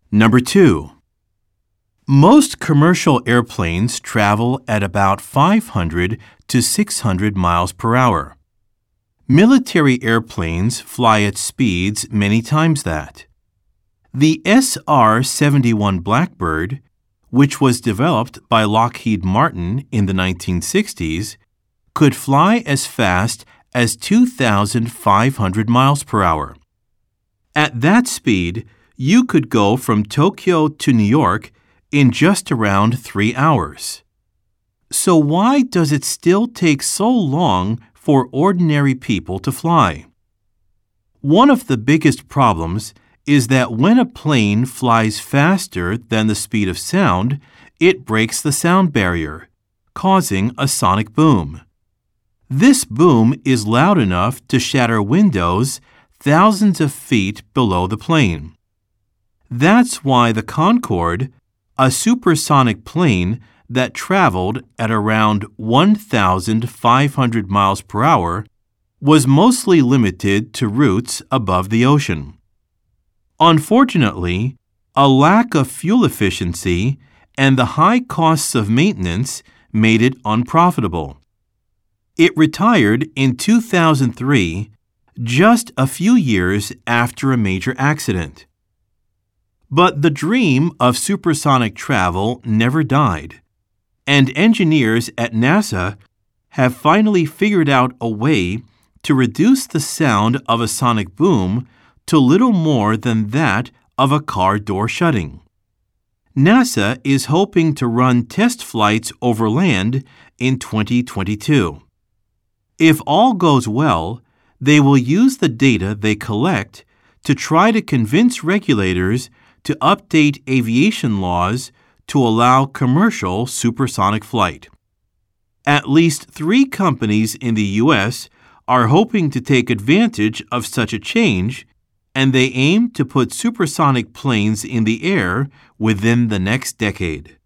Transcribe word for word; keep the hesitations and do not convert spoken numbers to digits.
Number two. Most commercial airplanes travel at about five hundred to six hundred miles per hour. Military airplanes fly at speeds many times that. The S R seventy-one Blackbird, which was developed by Lockheed Martin in the nineteen sixties, could fly as fast as two thousand five hundred miles per hour. At that speed, you could go from Tokyo to New York in just around three hours. So why does it still take so long for ordinary people to fly? One of the biggest problems is that when a plane flies faster than the speed of sound, it breaks the sound barrier, causing a sonic boom. This boom is loud enough to shatter windows thousands of feet below the plane. That's why the Concorde, a supersonic plane that traveled at around one thousand five hundred miles per hour, was mostly limited to routes above the ocean. Unfortunately, a lack of fuel efficiency and the high costs of maintenance made it unprofitable. It retired in two thousand three, just a few years after a major accident. But the dream of supersonic travel never died, and engineers at NASA have finally figured out a way to reduce the sound of a sonic boom to little more than that of a car door shutting. NASA is hoping to run test flights over land in twenty twenty-two. If all goes well, they will use the data they collect to try to convince regulators to update aviation laws to allow commercial supersonic flight. At least three companies in the U S are hoping to take advantage of such a change, and they aim to put supersonic planes in the air within the next decade.